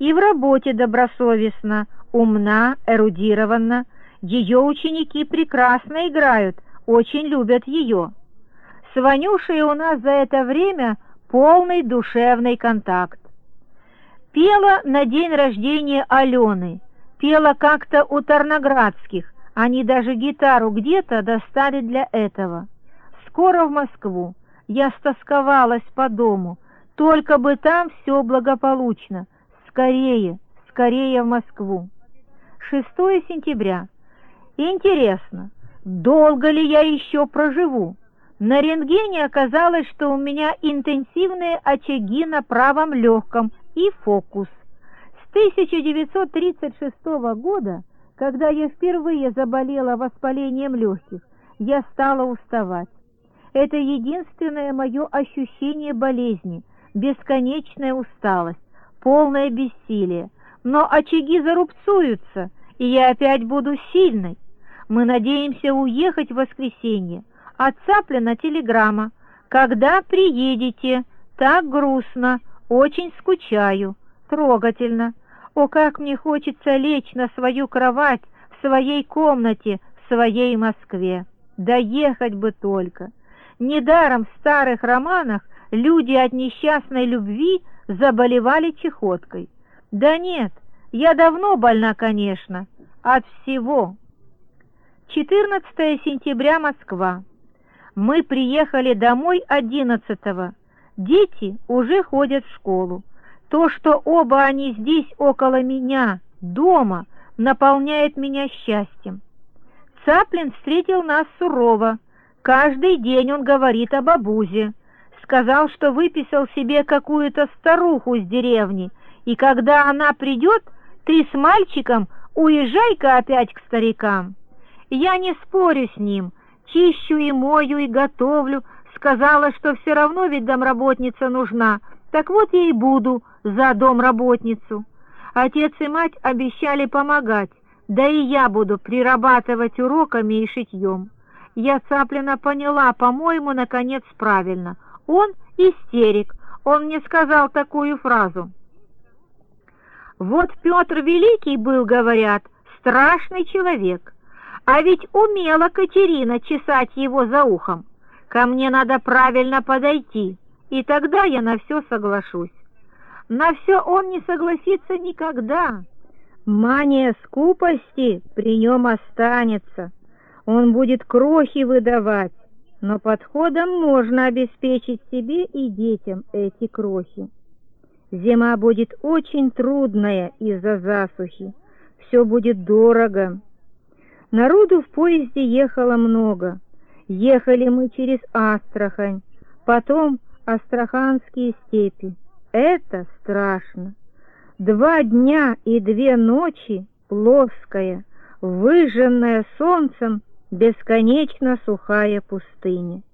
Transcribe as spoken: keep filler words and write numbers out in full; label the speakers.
Speaker 1: и в работе добросовестна, умна, эрудирована. Ее ученики прекрасно играют, очень любят ее. С Ванюшей у нас за это время полный душевный контакт. Пела на день рождения Алены, пела как-то у Тарноградских, они даже гитару где-то достали для этого. Скоро в Москву, я стосковалась по дому, только бы там все благополучно, скорее, скорее в Москву. шестое сентября. Интересно, долго ли я еще проживу? На рентгене оказалось, что у меня интенсивные очаги на правом легком и фокус. С тысяча девятьсот тридцать шестого года, когда я впервые заболела воспалением легких, я стала уставать. Это единственное мое ощущение болезни, бесконечная усталость, полное бессилие. Но очаги зарубцуются, и я опять буду сильной. Мы надеемся уехать в воскресенье. От Цаплина телеграмма: «Когда приедете? Так грустно, очень скучаю». Трогательно. О, как мне хочется лечь на свою кровать в своей комнате, в своей Москве. Доехать бы только. Недаром в старых романах люди от несчастной любви заболевали чехоткой. Да нет, я давно больна, конечно, от всего. четырнадцатое сентября, Москва. Мы приехали домой одиннадцатого. Дети уже ходят в школу. То, что оба они здесь около меня, дома, наполняет меня счастьем. Цаплин встретил нас сурово. Каждый день он говорит об обузе. Сказал, что выписал себе какую-то старуху с деревни, и когда она придет, ты с мальчиком уезжай-ка опять к старикам. Я не спорю с ним, чищу и мою, и готовлю. Сказала, что все равно ведь домработница нужна, так вот я и буду за домработницу. Отец и мать обещали помогать, да и я буду прирабатывать уроками и шитьем. Я Цаплина поняла, по-моему, наконец правильно. Он истерик, он мне сказал такую фразу: «Вот Петр Великий был, говорят, страшный человек, а ведь умела Катерина чесать его за ухом. Ко мне надо правильно подойти, и тогда я на все соглашусь». На все он не согласится никогда. Мания скупости при нем останется. Он будет крохи выдавать, но подходом можно обеспечить себе и детям эти крохи. Зима будет очень трудная из-за засухи, все будет дорого. Народу в поезде ехало много. Ехали мы через Астрахань, потом Астраханские степи. Это страшно. Два дня и две ночи плоская, выжженная солнцем, бесконечно сухая пустыня.